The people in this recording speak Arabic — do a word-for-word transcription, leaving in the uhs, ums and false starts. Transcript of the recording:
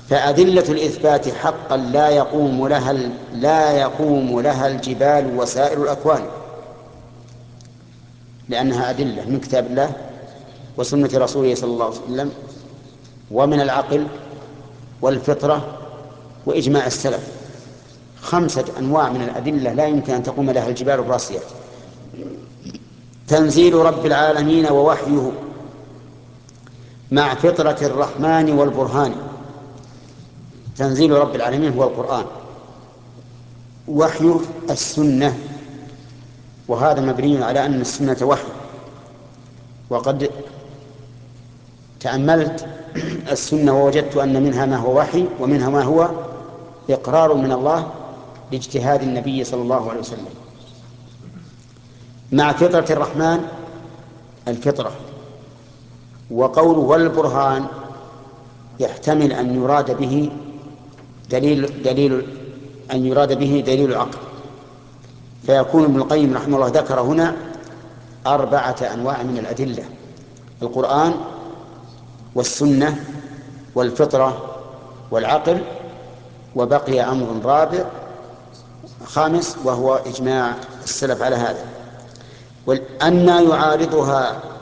فأدلة الإثبات حقا لا يقوم لها لا يقوم لها الجبال وسائر الأكوان، لأنها أدلة من كتاب الله وسنة رسوله صلى الله عليه وسلم، ومن العقل والفطرة وإجماع السلف. خمسة أنواع من الأدلة لا يمكن أن تقوم لها الجبال الراسية. تنزيل رب العالمين ووحيه مع فطرة الرحمن والبرهان. تنزيل رب العالمين هو القرآن، وحيه السنة، وهذا مبني على أن السنة وحي. وقد تأملت السنة ووجدت أن منها ما هو وحي ومنها ما هو إقرار من الله لاجتهاد النبي صلى الله عليه وسلم. مع فطرة الرحمن الفطرة، وقوله والبرهان يحتمل أن يراد به دليل دليل أن يراد به دليل العقل، فيكون ابن القيم رحمه الله ذكر هنا أربعة أنواع من الأدلة: القرآن والسنة والفطرة والعقل، وبقي أمر رابع خامس وهو إجماع السلف على هذا. وأن يعارضها